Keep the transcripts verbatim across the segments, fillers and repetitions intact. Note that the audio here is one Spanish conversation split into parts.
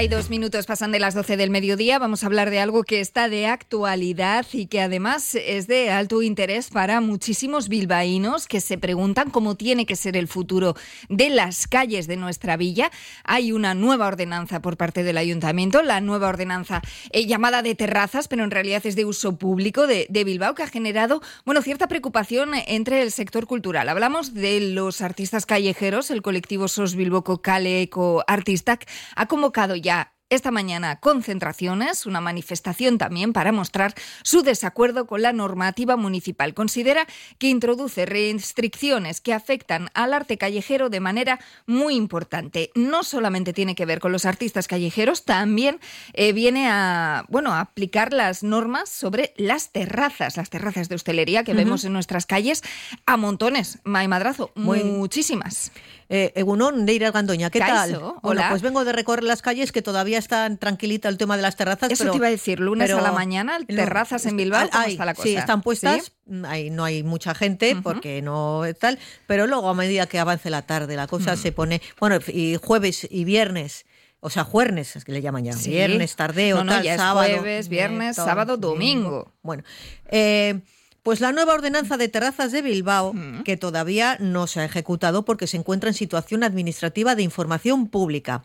y dos minutos pasan de las doce del mediodía. Vamos a hablar de algo que está de actualidad y que además es de alto interés para muchísimos bilbaínos que se preguntan cómo tiene que ser el futuro de las calles de nuestra villa. Hay una nueva ordenanza por parte del ayuntamiento, la nueva ordenanza eh, llamada de terrazas, pero en realidad es de uso público de, de Bilbao, que ha generado, bueno, cierta preocupación entre el sector cultural. Hablamos de los artistas callejeros. El colectivo Sos Bilboko Kale Eko Artistak ha convocado ya esta mañana concentraciones, una manifestación también para mostrar su desacuerdo con la normativa municipal. Considera que introduce restricciones que afectan al arte callejero de manera muy importante. No solamente tiene que ver con los artistas callejeros, también eh, viene a, bueno, a aplicar las normas sobre las terrazas, las terrazas de hostelería que uh-huh. vemos en nuestras calles a montones. May Madrazo, Muy... muchísimas. Eh, Egunon, Neira Gandoña, ¿qué Caiso, tal? Hola. Bueno, pues vengo de recorrer las calles que todavía están tranquilita el tema de las terrazas. Eso pero, te iba a decir, lunes pero, a la mañana, terrazas en Bilbao, ¿cómo hay, está la cosa? Sí, están puestas, ¿Sí? hay, no hay mucha gente uh-huh. porque no tal, pero luego a medida que avance la tarde la cosa uh-huh. se pone, bueno, y jueves y viernes, o sea, juernes, es que le llaman ya, sí. viernes, tardeo, no, no, tal, ya es sábado. Jueves, viernes, eh, sábado, domingo. domingo. Bueno, eh... Pues la nueva ordenanza de terrazas de Bilbao, uh-huh. que todavía no se ha ejecutado porque se encuentra en situación administrativa de información pública.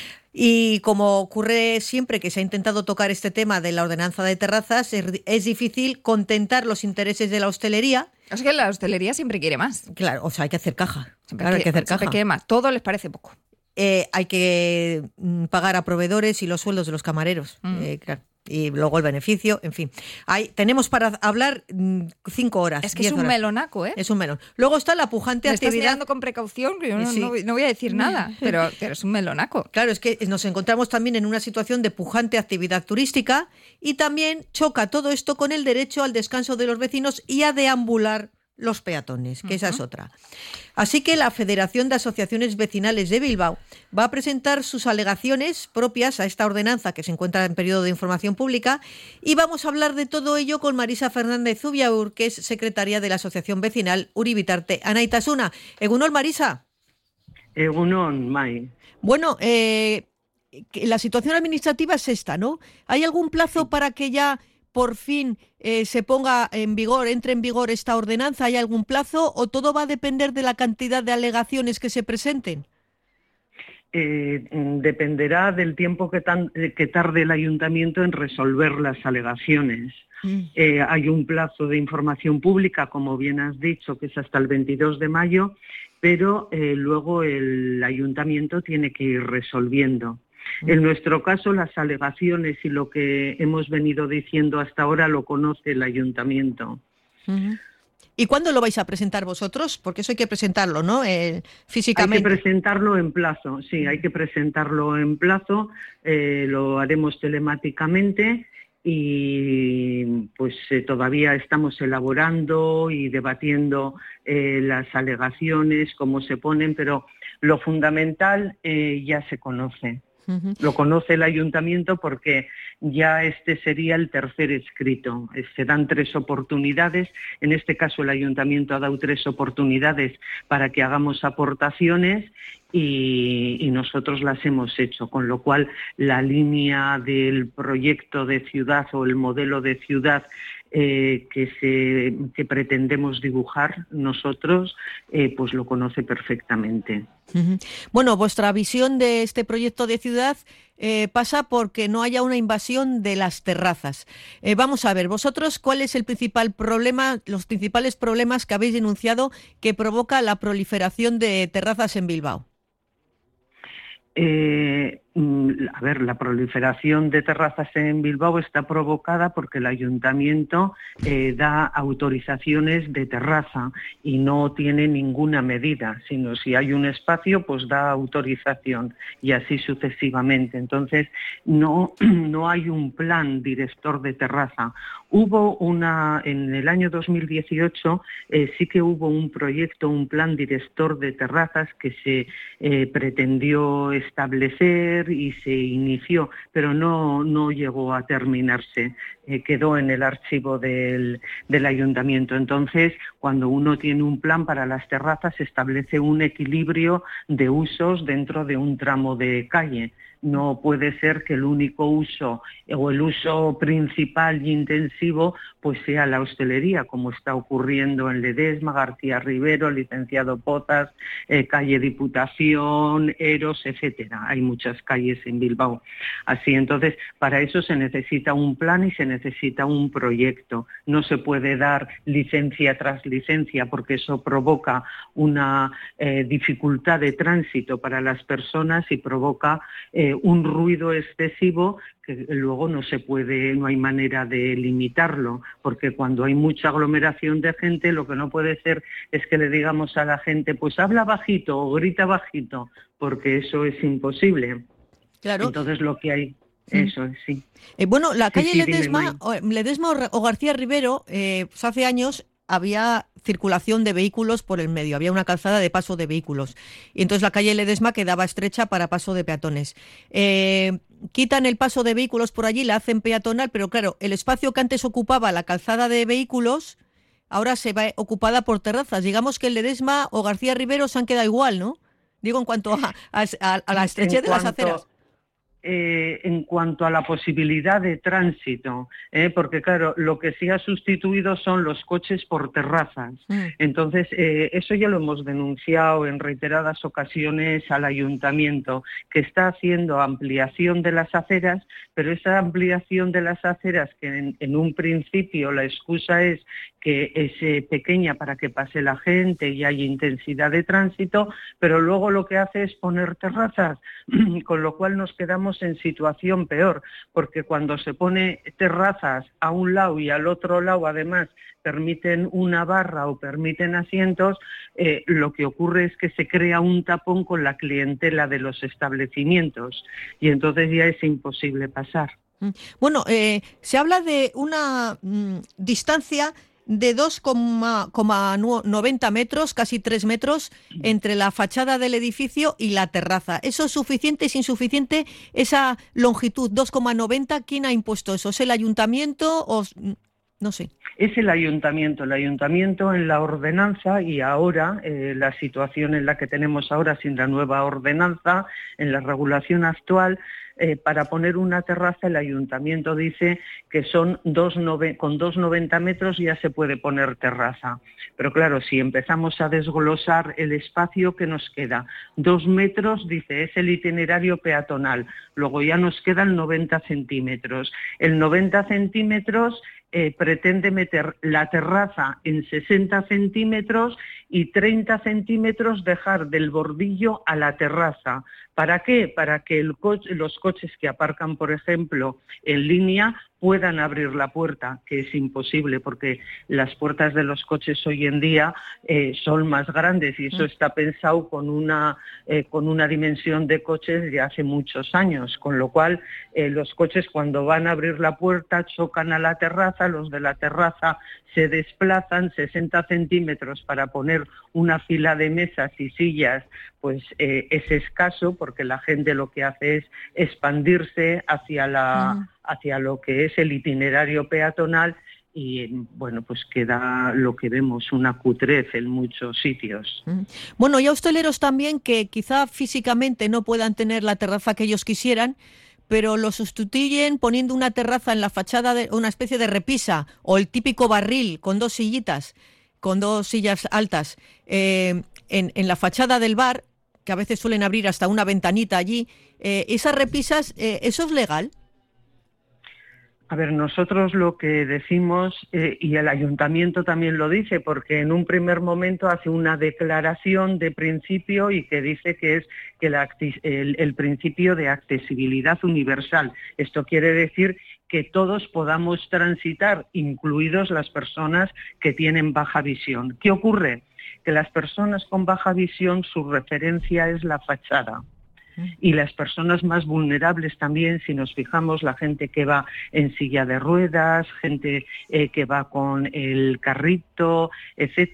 Y como ocurre siempre que se ha intentado tocar este tema de la ordenanza de terrazas, es, es difícil contentar los intereses de la hostelería. Es que la hostelería siempre quiere más. Claro, o sea, hay que hacer caja. Siempre, claro, quiere, hay que hacer siempre caja. quiere más. Todo les parece poco. Eh, hay que pagar a proveedores y los sueldos de los camareros. Uh-huh. Eh, claro. Y luego el beneficio, en fin. Hay, tenemos para hablar mmm, cinco horas. Es que es un horas. melonaco, ¿eh? Es un melón. Luego está la pujante Me actividad. Estás mirando con precaución, que yo no, sí. no, no voy a decir nada, pero, pero es un melonaco. Claro, es que nos encontramos también en una situación de pujante actividad turística y también choca todo esto con el derecho al descanso de los vecinos y a deambular los peatones, que uh-huh. esa es otra. Así que la Federación de Asociaciones Vecinales de Bilbao va a presentar sus alegaciones propias a esta ordenanza que se encuentra en periodo de información pública y vamos a hablar de todo ello con Marisa Fernández Zubiaur, que es secretaria de la Asociación Vecinal Uribitarte Anaitasuna. Egunon, Marisa. Egunon, Mai. Bueno, eh, la situación administrativa es esta, ¿no? ¿Hay algún plazo para que ya por fin eh, se ponga en vigor, entre en vigor esta ordenanza? ¿Hay algún plazo o todo va a depender de la cantidad de alegaciones que se presenten? Eh, dependerá del tiempo que, tan, que tarde el ayuntamiento en resolver las alegaciones. Mm. Eh, hay un plazo de información pública, como bien has dicho, que es hasta el veintidós de mayo, pero eh, luego el ayuntamiento tiene que ir resolviendo. En nuestro caso, las alegaciones y lo que hemos venido diciendo hasta ahora lo conoce el ayuntamiento. Uh-huh. ¿Y cuándo lo vais a presentar vosotros? Porque eso hay que presentarlo, ¿no? Eh, físicamente. Hay que presentarlo en plazo, sí, hay que presentarlo en plazo, eh, lo haremos telemáticamente y pues eh, todavía estamos elaborando y debatiendo eh, las alegaciones, cómo se ponen, pero lo fundamental eh, ya se conoce. Uh-huh. Lo conoce el ayuntamiento porque ya este sería el tercer escrito. Se dan tres oportunidades. En este caso el ayuntamiento ha dado tres oportunidades para que hagamos aportaciones y, y nosotros las hemos hecho, con lo cual la línea del proyecto de ciudad o el modelo de ciudad Eh, que, se, que pretendemos dibujar nosotros, eh, pues lo conoce perfectamente. Uh-huh. Bueno, vuestra visión de este proyecto de ciudad eh, pasa porque no haya una invasión de las terrazas. Eh, vamos a ver, vosotros, ¿cuál es el principal problema, los principales problemas que habéis denunciado que provoca la proliferación de terrazas en Bilbao? Eh, a ver, la proliferación de terrazas en Bilbao está provocada porque el ayuntamiento eh, da autorizaciones de terraza y no tiene ninguna medida, sino si hay un espacio, pues da autorización y así sucesivamente. Entonces, no, no hay un plan director de terraza. Hubo una, en el año dos mil dieciocho, eh, sí que hubo un proyecto, un plan director de terrazas que se eh, pretendió establecer y se inició, pero no, no llegó a terminarse. eh, quedó en el archivo del, del ayuntamiento. Entonces, cuando uno tiene un plan para las terrazas, se establece un equilibrio de usos dentro de un tramo de calle. No puede ser que el único uso o el uso principal y intensivo pues sea la hostelería, como está ocurriendo en Ledesma, García Rivero, Licenciado Pozas, eh, calle Diputación, Eros, etcétera. Hay muchas calles en Bilbao. Así, entonces, para eso se necesita un plan y se necesita un proyecto. No se puede dar licencia tras licencia porque eso provoca una eh, dificultad de tránsito para las personas y provoca eh, un ruido excesivo que luego no se puede, no hay manera de limitarlo, porque cuando hay mucha aglomeración de gente, lo que no puede ser es que le digamos a la gente, pues habla bajito o grita bajito, porque eso es imposible. Claro. Entonces lo que hay, sí. Eso es, sí. Eh, bueno, la calle sí, sí, Ledesma, Ledesma o García Rivero, eh, pues hace años había circulación de vehículos por el medio, había una calzada de paso de vehículos y entonces la calle Ledesma quedaba estrecha para paso de peatones. Eh, quitan el paso de vehículos por allí, la hacen peatonal, pero claro, el espacio que antes ocupaba la calzada de vehículos ahora se va ocupada por terrazas. Digamos que el Ledesma o García Rivero se han quedado igual, ¿no? Digo, en cuanto a, a, a la estrechez de las aceras. Eh, en cuanto a la posibilidad de tránsito, ¿eh? Porque claro, lo que sí ha sustituido son los coches por terrazas. Mm. Entonces, eh, eso ya lo hemos denunciado en reiteradas ocasiones al ayuntamiento, que está haciendo ampliación de las aceras, pero esa ampliación de las aceras, que en, en un principio la excusa es que es eh, pequeña para que pase la gente y hay intensidad de tránsito, pero luego lo que hace es poner terrazas, con lo cual nos quedamos en situación peor, porque cuando se pone terrazas a un lado y al otro lado además permiten una barra o permiten asientos, eh, lo que ocurre es que se crea un tapón con la clientela de los establecimientos y entonces ya es imposible pasar. Bueno, eh, se habla de una mm, distancia de dos coma noventa metros, casi tres metros, entre la fachada del edificio y la terraza. ¿Eso es suficiente? ¿Es insuficiente esa longitud, dos coma noventa? ¿Quién ha impuesto eso? ¿Es el ayuntamiento o no sé? Es el ayuntamiento, el ayuntamiento en la ordenanza y ahora, eh, la situación en la que tenemos ahora sin la nueva ordenanza, en la regulación actual, Eh, para poner una terraza el ayuntamiento dice que son dos nove- con dos coma noventa metros ya se puede poner terraza. Pero claro, si empezamos a desglosar el espacio que nos queda, dos metros, dice, es el itinerario peatonal, luego ya nos quedan noventa centímetros. El noventa centímetros eh, pretende meter la terraza en sesenta centímetros y treinta centímetros dejar del bordillo a la terraza. ¿Para qué? Para que el coche, los coches que aparcan, por ejemplo, en línea, puedan abrir la puerta, que es imposible porque las puertas de los coches hoy en día eh, son más grandes y eso está pensado con una, eh, con una dimensión de coches de hace muchos años, con lo cual eh, los coches cuando van a abrir la puerta chocan a la terraza, los de la terraza se desplazan sesenta centímetros para poner una fila de mesas y sillas, pues eh, es escaso porque la gente lo que hace es expandirse hacia la uh-huh. hacia lo que es el itinerario peatonal y bueno, pues queda lo que vemos, una cutrez en muchos sitios. Bueno, y a hosteleros también que quizá físicamente no puedan tener la terraza que ellos quisieran, pero lo sustituyen poniendo una terraza en la fachada, de una especie de repisa o el típico barril con dos sillitas, con dos sillas altas, eh, en, en la fachada del bar, que a veces suelen abrir hasta una ventanita allí. Eh, esas repisas, eh, ¿eso es legal? A ver, nosotros lo que decimos, eh, y el ayuntamiento también lo dice, porque en un primer momento hace una declaración de principio y que dice que es que la, el, el principio de accesibilidad universal. Esto quiere decir que todos podamos transitar, incluidos las personas que tienen baja visión. ¿Qué ocurre? Que las personas con baja visión, su referencia es la fachada. Y las personas más vulnerables también, si nos fijamos, la gente que va en silla de ruedas, gente eh, que va con el carrito, etcétera,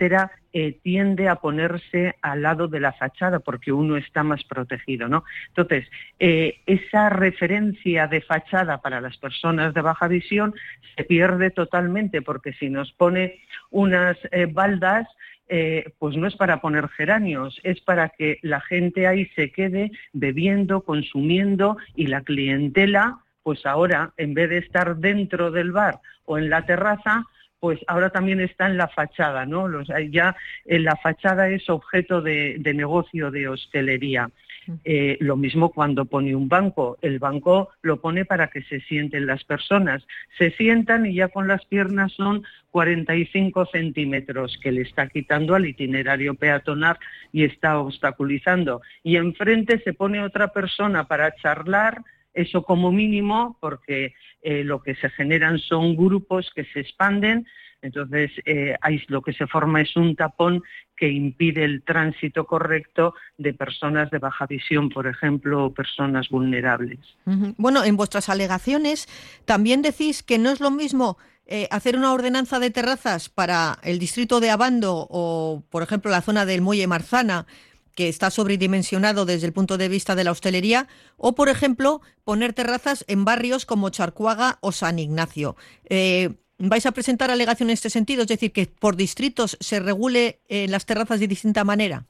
eh, tiende a ponerse al lado de la fachada porque uno está más protegido, ¿no? Entonces, eh, esa referencia de fachada para las personas de baja visión se pierde totalmente, porque si nos pone unas eh, baldas, Eh, pues no es para poner geranios, es para que la gente ahí se quede bebiendo, consumiendo, y la clientela, pues ahora, en vez de estar dentro del bar o en la terraza, pues ahora también está en la fachada, ¿no? Los, ya en la fachada es objeto de, de negocio de hostelería. Eh, lo mismo cuando pone un banco, el banco lo pone para que se sienten las personas, se sientan y ya con las piernas son cuarenta y cinco centímetros que le está quitando al itinerario peatonal y está obstaculizando, y enfrente se pone otra persona para charlar, eso como mínimo, porque eh, lo que se generan son grupos que se expanden. Entonces, eh, ahí lo que se forma es un tapón que impide el tránsito correcto de personas de baja visión, por ejemplo, o personas vulnerables. Uh-huh. Bueno, en vuestras alegaciones también decís que no es lo mismo eh, hacer una ordenanza de terrazas para el distrito de Abando o, por ejemplo, la zona del Muelle Marzana, que está sobredimensionado desde el punto de vista de la hostelería, o, por ejemplo, poner terrazas en barrios como Charcuaga o San Ignacio. Eh, ¿Vais a presentar alegación en este sentido? Es decir, que por distritos se regule eh, las terrazas de distinta manera.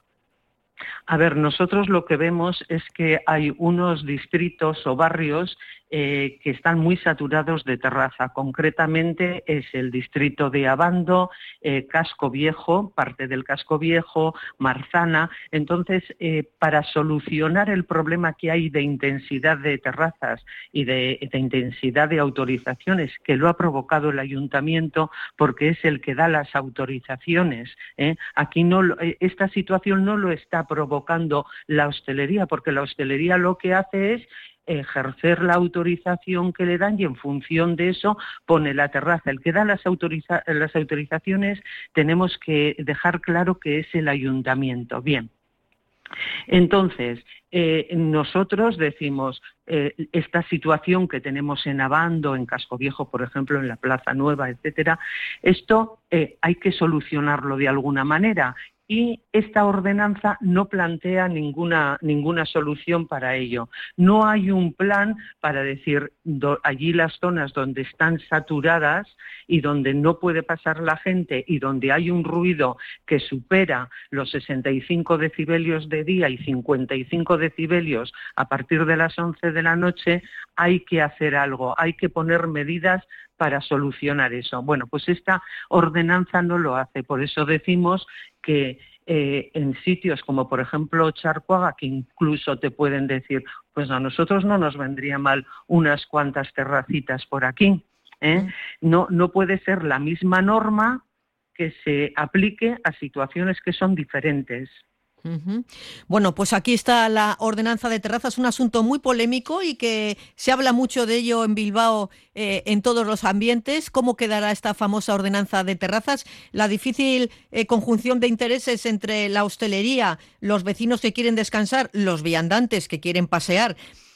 A ver, nosotros lo que vemos es que hay unos distritos o barrios eh, que están muy saturados de terraza. Concretamente es el distrito de Abando, eh, Casco Viejo, parte del Casco Viejo, Marzana. Entonces, eh, para solucionar el problema que hay de intensidad de terrazas y de, de intensidad de autorizaciones, que lo ha provocado el ayuntamiento porque es el que da las autorizaciones, ¿eh? Aquí no, esta situación no lo está provocando la hostelería, porque la hostelería lo que hace es ejercer la autorización que le dan y en función de eso pone la terraza. El que da las, autoriza- las autorizaciones tenemos que dejar claro que es el ayuntamiento. Bien. Entonces, eh, nosotros decimos, eh, esta situación que tenemos en Abando, en Casco Viejo, por ejemplo, en la Plaza Nueva, etcétera, esto eh, hay que solucionarlo de alguna manera. Y esta ordenanza no plantea ninguna, ninguna solución para ello. No hay un plan para decir, do, allí las zonas donde están saturadas y donde no puede pasar la gente y donde hay un ruido que supera los sesenta y cinco decibelios de día y cincuenta y cinco decibelios a partir de las once de la noche, hay que hacer algo, hay que poner medidas para solucionar eso. Bueno, pues esta ordenanza no lo hace, por eso decimos que eh, en sitios como por ejemplo Charcuaga, que incluso te pueden decir, pues a nosotros no nos vendría mal unas cuantas terracitas por aquí, ¿eh? No, no puede ser la misma norma que se aplique a situaciones que son diferentes. Uh-huh. Bueno, pues aquí está la ordenanza de terrazas, un asunto muy polémico y que se habla mucho de ello en Bilbao, eh, en todos los ambientes. ¿Cómo quedará esta famosa ordenanza de terrazas? La difícil eh, conjunción de intereses entre la hostelería, los vecinos que quieren descansar, los viandantes que quieren pasear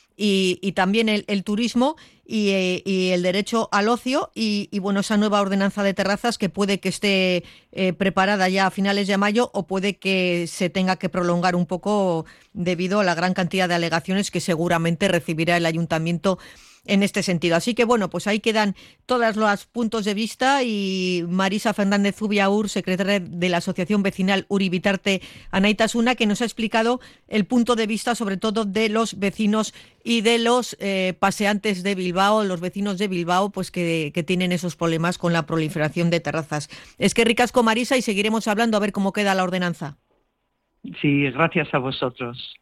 y, y también el, el turismo y, eh, y el derecho al ocio y, y bueno, esa nueva ordenanza de terrazas que puede que esté eh, preparada ya a finales de mayo o puede que se tenga que prolongar un poco debido a la gran cantidad de alegaciones que seguramente recibirá el ayuntamiento en este sentido. Así que bueno, pues ahí quedan todos los puntos de vista y Marisa Fernández Zubiaur, secretaria de la Asociación Vecinal Uribitarte Anaitasuna, que nos ha explicado el punto de vista sobre todo de los vecinos y de los eh, paseantes de Bilbao, los vecinos de Bilbao, pues que, que tienen esos problemas con la proliferación de terrazas. Es que ricasco, Marisa, y seguiremos hablando a ver cómo queda la ordenanza. Sí, gracias a vosotros.